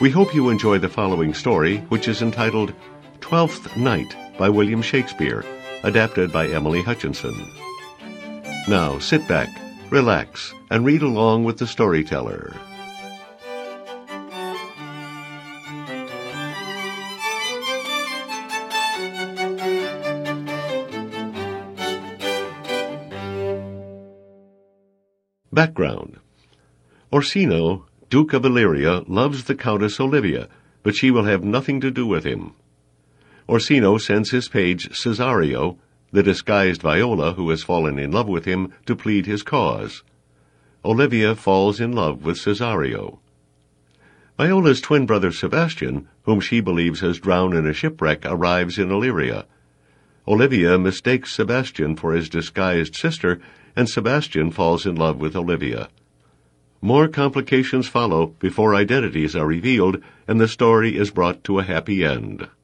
We hope you enjoy the following story, which is entitled Twelfth Night by William Shakespeare, adapted by Emily Hutchinson. Now sit back, relax, and read along with the storyteller. Background. Orsino, Duke of Illyria, loves the Countess Olivia, but she will have nothing to do with him. Orsino sends his page Cesario, the disguised Viola who has fallen in love with him, to plead his cause. Olivia falls in love with Cesario. Viola's twin brother Sebastian, whom she believes has drowned in a shipwreck, arrives in Illyria. Olivia mistakes Sebastian for his disguised sister, and Sebastian falls in love with Olivia. More complications follow before identities are revealed, and the story is brought to a happy end.